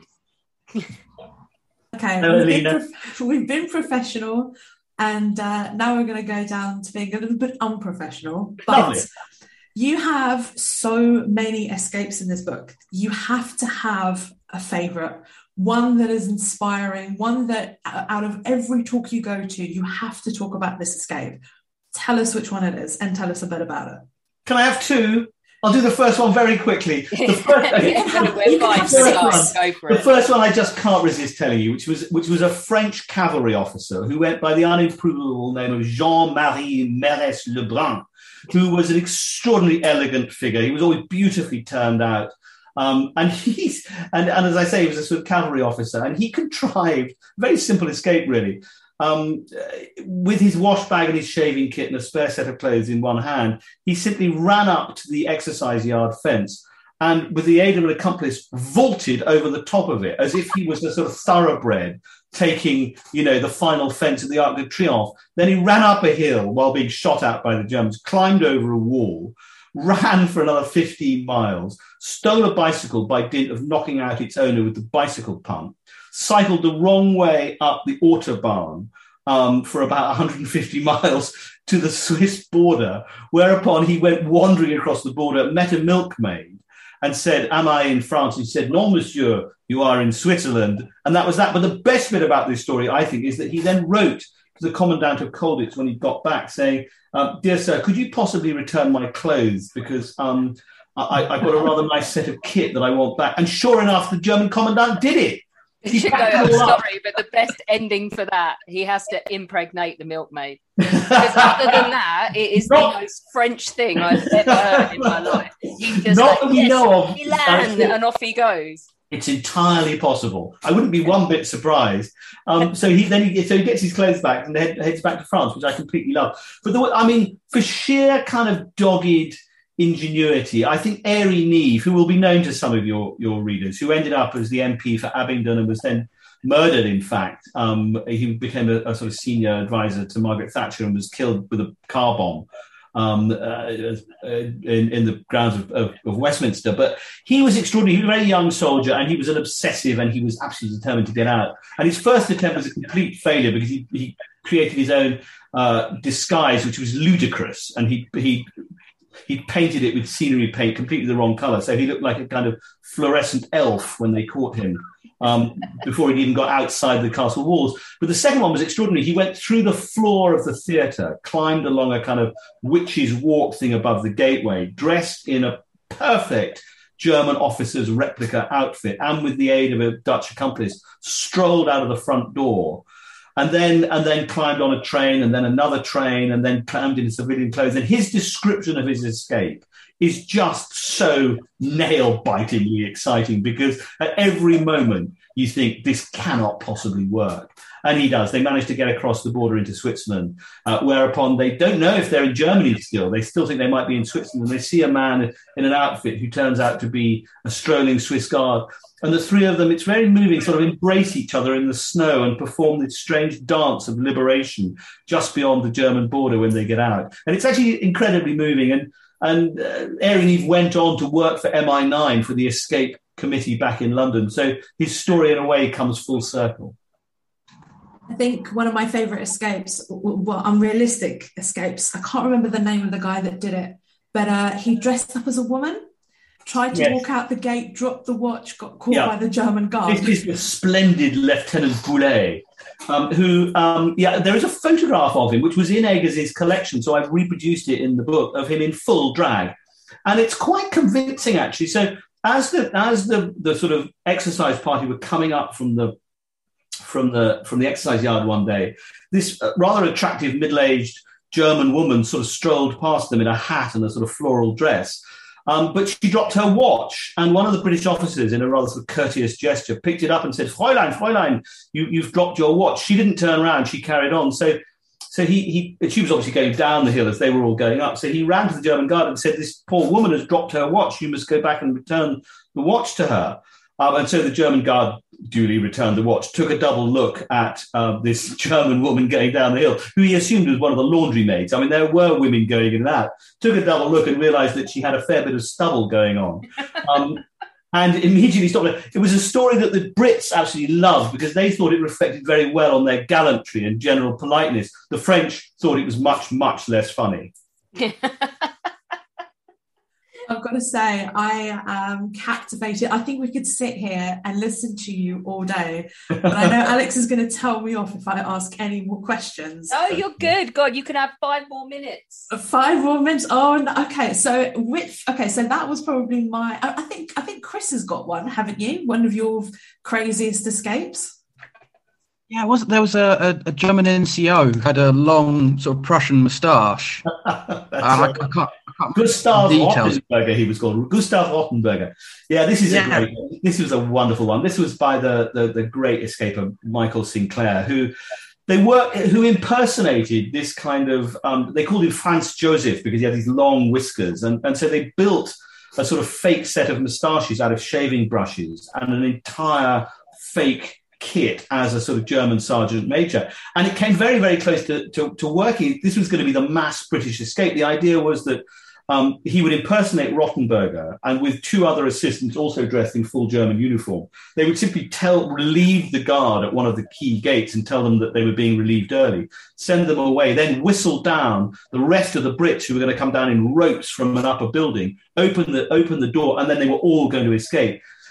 Okay, Hello, we've, been prof- we've been professional, and uh, now we're going to go down to being a little bit unprofessional. But Lovely. You have so many escapes in this book. You have to have a favourite, one that is inspiring, one that out of every talk you go to, you have to talk about this escape. Tell us which one it is and tell us a bit about it. Can I have two? I'll do the first one very quickly. The first, the first one I just can't resist telling you, which was which was a French cavalry officer who went by the unimprovable name of Jean-Marie Mérès Lebrun, who was an extraordinarily elegant figure. He was always beautifully turned out. Um, and he's and, and as I say, he was a sort of cavalry officer, and he contrived a very simple escape, really. Um, with his wash bag and his shaving kit and a spare set of clothes in one hand, he simply ran up to the exercise yard fence and, with the aid of an accomplice, vaulted over the top of it as if he was a sort of thoroughbred taking, you know, the final fence of the Arc de Triomphe. Then he ran up a hill while being shot at by the Germans, climbed over a wall, ran for another fifteen miles, stole a bicycle by dint of knocking out its owner with the bicycle pump, cycled the wrong way up the Autobahn um, for about one hundred fifty miles to the Swiss border, whereupon he went wandering across the border, met a milkmaid and said, "Am I in France?" He said, "Non, monsieur, you are in Switzerland." And that was that. But the best bit about this story, I think, is that he then wrote to the commandant of Colditz when he got back, saying, um, "Dear sir, could you possibly return my clothes because um, I, I've got a rather nice set of kit that I want back." And sure enough, the German commandant did it. He should go, I'm sorry, but the best ending for that, he has to impregnate the milkmaid. Because other than that, it is not, the most French thing I've ever heard in my life. He just not like, that we yes, know of. Milan, and off he goes. It's entirely possible. I wouldn't be one bit surprised. Um, so he then he, so he gets his clothes back and head, heads back to France, which I completely love. But the, I mean, for sheer kind of dogged ingenuity, I think Airey Neave, who will be known to some of your, your readers, who ended up as the M P for Abingdon and was then murdered, in fact. Um, he became a, a sort of senior advisor to Margaret Thatcher and was killed with a car bomb um, uh, in, in the grounds of, of, of Westminster. But he was extraordinary. He was a very young soldier and he was an obsessive and he was absolutely determined to get out. And his first attempt was a complete failure because he, he created his own uh, disguise, which was ludicrous. And he he... He'd painted it with scenery paint, completely the wrong colour. So he looked like a kind of fluorescent elf when they caught him um, before he'd even got outside the castle walls. But the second one was extraordinary. He went through the floor of the theatre, climbed along a kind of witch's walk thing above the gateway, dressed in a perfect German officer's replica outfit, and with the aid of a Dutch accomplice, strolled out of the front door. And then and then climbed on a train and then another train and then climbed into civilian clothes. And his description of his escape is just so nail-bitingly exciting because at every moment you think this cannot possibly work. And he does. They manage to get across the border into Switzerland, uh, whereupon they don't know if they're in Germany still. They still think they might be in Switzerland. They see a man in an outfit who turns out to be a strolling Swiss guard. And the three of them, it's very moving, sort of embrace each other in the snow and perform this strange dance of liberation just beyond the German border when they get out. And it's actually incredibly moving. And, and uh, Airey Neave went on to work for M I nine for the Escape Committee back in London. So his story, in a way, comes full circle. I think one of my favourite escapes, well, unrealistic escapes, I can't remember the name of the guy that did it, but uh, he dressed up as a woman, tried to yes. walk out the gate, dropped the watch, got caught yeah. by the German guard. This is the splendid Lieutenant Boulet, um, who, um, yeah, there is a photograph of him, which was in Eggers's collection, so I've reproduced it in the book, of him in full drag. And it's quite convincing, actually. So as the as the, the sort of exercise party were coming up from the from the from the exercise yard one day, this uh, rather attractive middle-aged German woman sort of strolled past them in a hat and a sort of floral dress. Um, but she dropped her watch, and one of the British officers, in a rather sort of courteous gesture, picked it up and said, "Fräulein, Fräulein, you, you've dropped your watch." She didn't turn around; she carried on. So, so he, he, she was obviously going down the hill as they were all going up. So he ran to the German guard and said, "This poor woman has dropped her watch. You must go back and return the watch to her." Um, and so the German guard duly returned the watch, took a double look at uh, this German woman going down the hill, who he assumed was one of the laundry maids. I mean, there were women going in and out. Took a double look and realised that she had a fair bit of stubble going on. Um, and immediately stopped it. It was a story that the Brits absolutely loved because they thought it reflected very well on their gallantry and general politeness. The French thought it was much, much less funny. I've got to say, I am captivated. I think we could sit here and listen to you all day, but I know Alex is going to tell me off if I ask any more questions. Oh, you're good. God, you can have five more minutes. Five more minutes. Oh, no. Okay. So, which? Okay, so that was probably my. I, I think. I think Chris has got one, haven't you? One of your craziest escapes. Yeah, was there was a, a, a German N C O who had a long sort of Prussian moustache. uh, I, I can't. Gustav Rottenberger, he was called. Gustav Rottenberger. Yeah, this is yeah. a great. This was a wonderful one. This was by the, the, the great escaper Michael Sinclair, who they were who impersonated this kind of. Um, they called him Franz Joseph because he had these long whiskers, and, and so they built a sort of fake set of moustaches out of shaving brushes and an entire fake kit as a sort of German sergeant major. And it came very, very close to, to, to working. This was going to be the mass British escape. The idea was that um, he would impersonate Rottenberger, and with two other assistants also dressed in full German uniform, they would simply tell, relieve the guard at one of the key gates and tell them that they were being relieved early, send them away, then whistle down the rest of the Brits who were going to come down in ropes from an upper building, open the, open the door, and then they were all going to escape.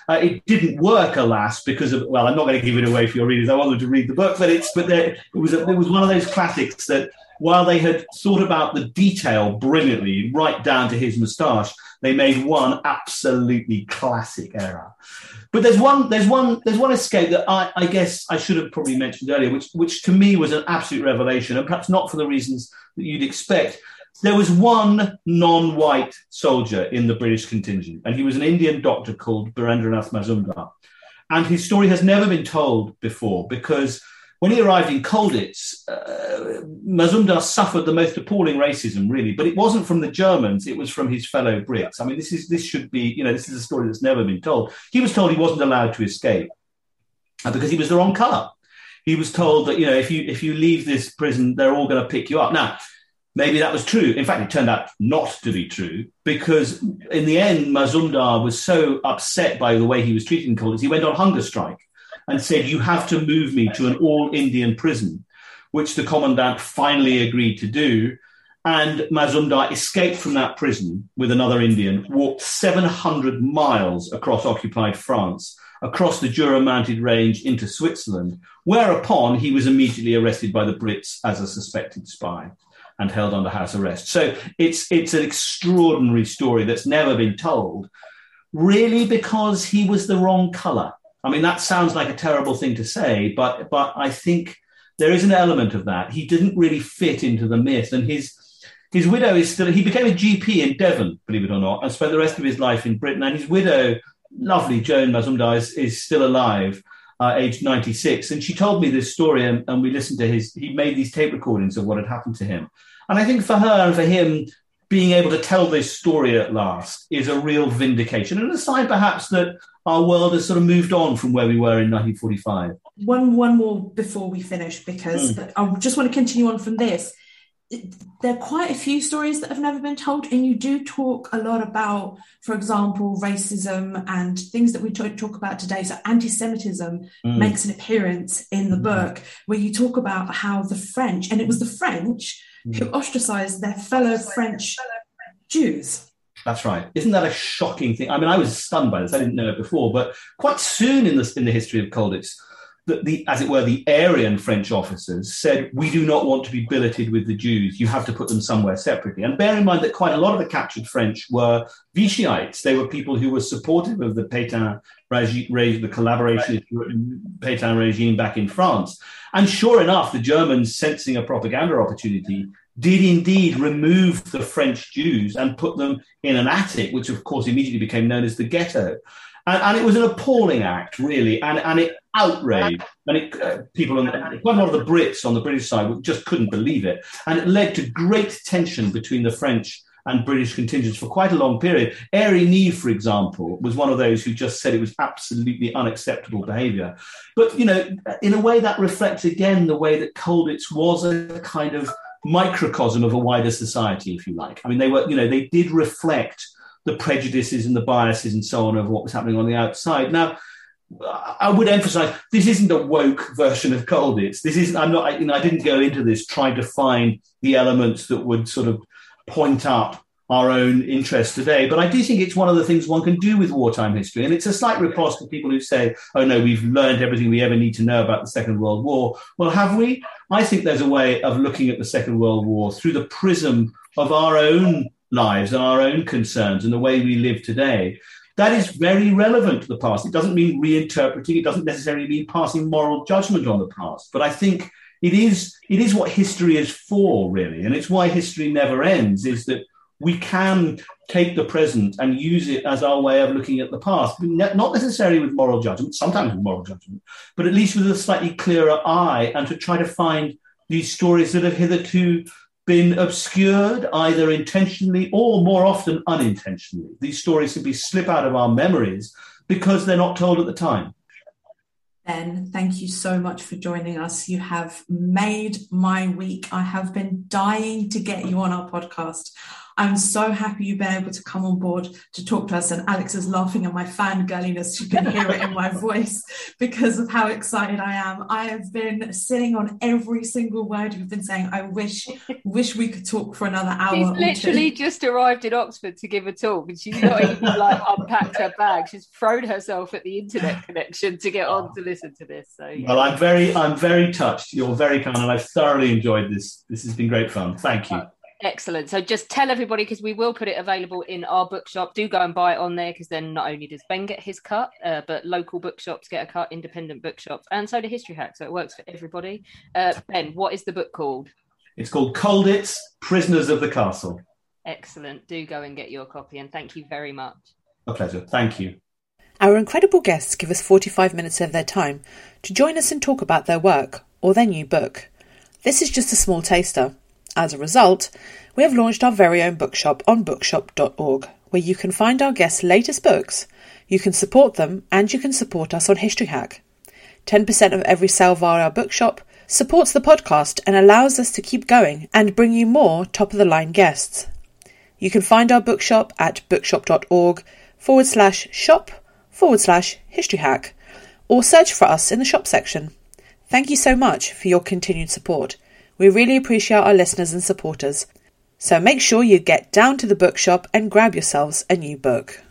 Uh, it didn't work, alas, because of, well, I'm not going to give it away for your readers. I want them to read the book, but it's but there, it was a, it was one of those classics that while they had thought about the detail brilliantly, right down to his moustache, they made one absolutely classic error. But there's one, there's one, there's one escape that I, I guess I should have probably mentioned earlier, which, which to me was an absolute revelation, and perhaps not for the reasons that you'd expect. There was one non-white soldier in the British contingent, and he was an Indian doctor called Birendranath Mazumdar. And his story has never been told before, because when he arrived in Colditz, uh, Mazumdar suffered the most appalling racism, really. But it wasn't from the Germans, it was from his fellow Brits. I mean, this is this should be, you know, this is a story that's never been told. He was told he wasn't allowed to escape uh, because he was the wrong colour. He was told that, you know, if you if you leave this prison, they're all going to pick you up. Now, maybe that was true. In fact, it turned out not to be true, because in the end, Mazumdar was so upset by the way he was treated in Colditz, he went on hunger strike and said, you have to move me to an all-Indian prison, which the commandant finally agreed to do. And Mazumdar escaped from that prison with another Indian, walked seven hundred miles across occupied France, across the Jura Mounted Range into Switzerland, whereupon he was immediately arrested by the Brits as a suspected spy and held under house arrest. So it's it's an extraordinary story that's never been told, really, because he was the wrong colour. I mean, that sounds like a terrible thing to say, but but I think there is an element of that. He didn't really fit into the myth, and his his widow is still, he became a G P in Devon, believe it or not, and spent the rest of his life in Britain. And his widow, lovely Joan Mazumdar, is, is still alive, uh, aged ninety-six. And she told me this story, and, and we listened to his, he made these tape recordings of what had happened to him. And I think for her and for him, being able to tell this story at last is a real vindication, and a sign perhaps that our world has sort of moved on from where we were in nineteen forty-five. One, one more before we finish, because mm. I just want to continue on from this. There are quite a few stories that have never been told, and you do talk a lot about, for example, racism and things that we talk, talk about today. So anti-Semitism mm. makes an appearance in the mm. book, where you talk about how the French, and it was the French mm. who ostracized their fellow French Jews. That's right. Isn't that a shocking thing? I mean, I was stunned by this. I didn't know it before, but quite soon in the, in the history of Colditz, the, the, as it were, the Aryan French officers said, we do not want to be billeted with the Jews. You have to put them somewhere separately. And bear in mind that quite a lot of the captured French were Vichyites. They were people who were supportive of the Pétain regime, the collaboration Pétain regime back in France. And sure enough, the Germans, sensing a propaganda opportunity, did indeed remove the French Jews and put them in an attic, which of course immediately became known as the ghetto. And, and it was an appalling act, really, and, and it outraged and it, uh, people, on the, quite a lot of the Brits on the British side just couldn't believe it. And it led to great tension between the French and British contingents for quite a long period. Airey Neave, for example, was one of those who just said it was absolutely unacceptable behaviour. But, you know, in a way that reflects again the way that Colditz was a kind of microcosm of a wider society, if you like. I mean, they were, you know, they did reflect the prejudices and the biases and so on of what was happening on the outside. Now, I would emphasize, this isn't a woke version of Colditz. This isn't, I'm not, I, you know, I didn't go into this trying to find the elements that would sort of point up our own interests today. But I do think it's one of the things one can do with wartime history. And it's a slight riposte to people who say, oh, no, we've learned everything we ever need to know about the Second World War. Well, have we? I think there's a way of looking at the Second World War through the prism of our own lives and our own concerns and the way we live today. That is very relevant to the past. It doesn't mean reinterpreting. It doesn't necessarily mean passing moral judgment on the past. But I think it is, it is what history is for, really. And it's why history never ends, is that we can take the present and use it as our way of looking at the past, not necessarily with moral judgment, sometimes with moral judgment, but at least with a slightly clearer eye, and to try to find these stories that have hitherto been obscured, either intentionally or more often unintentionally. These stories simply slip out of our memories because they're not told at the time. Ben, thank you so much for joining us. You have made my week. I have been dying to get you on our podcast. I'm so happy you've been able to come on board to talk to us. And Alex is laughing at my fangirliness. You can hear it in my voice because of how excited I am. I have been sitting on every single word you've been saying. I wish wish we could talk for another hour. She's or literally two. just arrived in Oxford to give a talk, and she's not even like unpacked her bag. She's thrown herself at the internet connection to get on to listen to this. So yeah. Well, I'm very, I'm very touched. You're very kind, and I've thoroughly enjoyed this. This has been great fun. Thank you. Oh, excellent. So just tell everybody, because we will put it available in our bookshop. Do go and buy it on there, because then not only does Ben get his cut, uh, but local bookshops get a cut, independent bookshops, and so do History Hack. So it works for everybody. Uh, Ben, what is the book called? It's called Colditz, Prisoners of the Castle. Excellent. Do go and get your copy, and thank you very much. A pleasure. Thank you. Our incredible guests give us forty-five minutes of their time to join us and talk about their work or their new book. This is just a small taster. As a result, we have launched our very own bookshop on bookshop dot org, where you can find our guests' latest books, you can support them, and you can support us on History Hack. ten percent of every sale via our bookshop supports the podcast and allows us to keep going and bring you more top-of-the-line guests. You can find our bookshop at bookshop dot org forward slash shop forward slash history hack, or search for us in the shop section. Thank you so much for your continued support. We really appreciate our listeners and supporters. So make sure you get down to the bookshop and grab yourselves a new book.